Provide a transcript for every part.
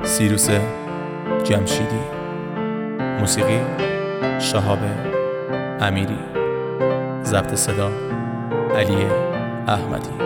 سیروس جمشیدی. موسیقی شهاب امیری. ضبط صدا علی احمدی.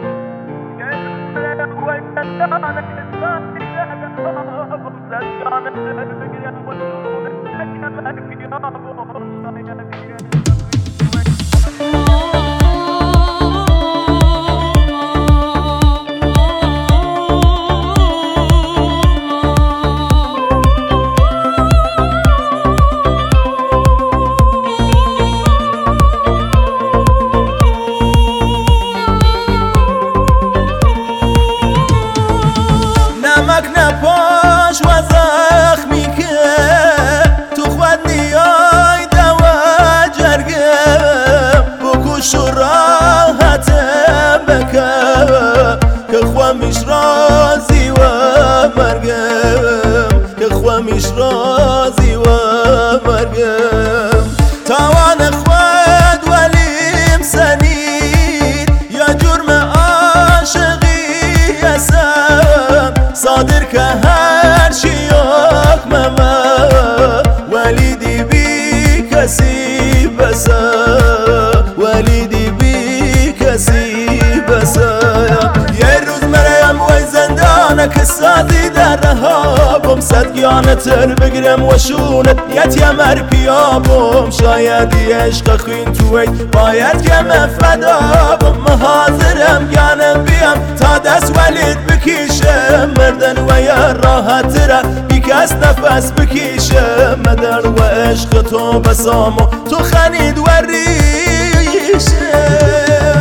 نمک نپاش و زخمی که تو خود نیای دوا جرگم بکش و راحتم بکم که خوامیش رازی و مرگم که خوامیش رازی و مرگم توان خود ولیم سنید یا جرم عاشقی هستم صادر که هر چی یکمم ولیدی بی کسی بسا ولیدی بی کسی بسا یه روز مریم وی زندانه که سازی در رهابم صدگیانه تر بگیرم و شونت یتیم ارپیابم شایدی عشق خوین توید باید که من فدابم حاضرم گانم بیم تا دست ولید بکیشم مردن و یا راحت را بی کس نفس بکیشم مدر و عشق تو بسام و تو خنید و ریشم.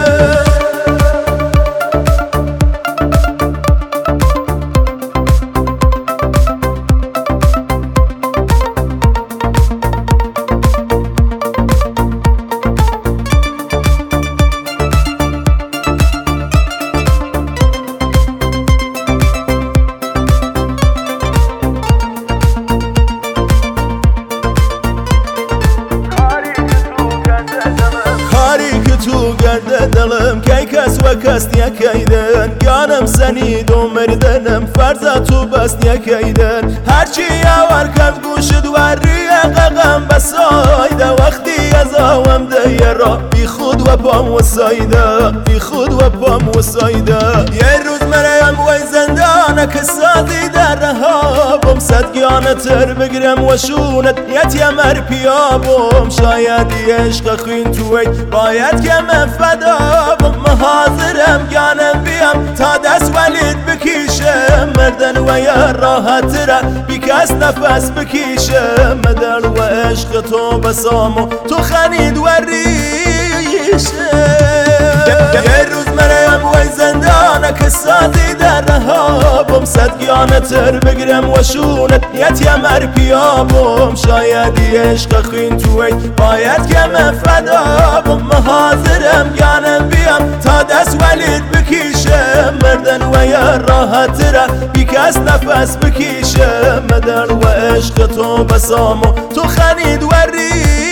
تو گرده دلم کی کس و کس نیکیدن گانم سنید و مردنم فرزا تو بس نیکیدن هرچی یاور کف گوشد و ریقم بسایده وقتی از آوم دیه را بی خود و پام و سایده بی خود و پام و سایده یه روز مریم وی زندانه که سازی در رهابم صدگیانه تر بگیرم و شونت یتیم ارپیابم شایدی عشق خوین توید باید که من فدابم حاضرم گانم بیم تا دست ولید بکیشم مردن و یا راحت را بی کس نفس بکیشم مدر و عشق تو بسام و تو خنید و ریشم. یه روز مریم وی زندانه که سازی در رهابم صدگیانه تر بگیرم و شونت یتیم ارپیابم شایدی عشق خوین توید باید که من فدابم حاضرم گانم بیم تا دست ولید بکیشم مردن و یا راحت را بی کس نفس بکیشم مدر و عشق تو بسام و تو خنید و ریشم.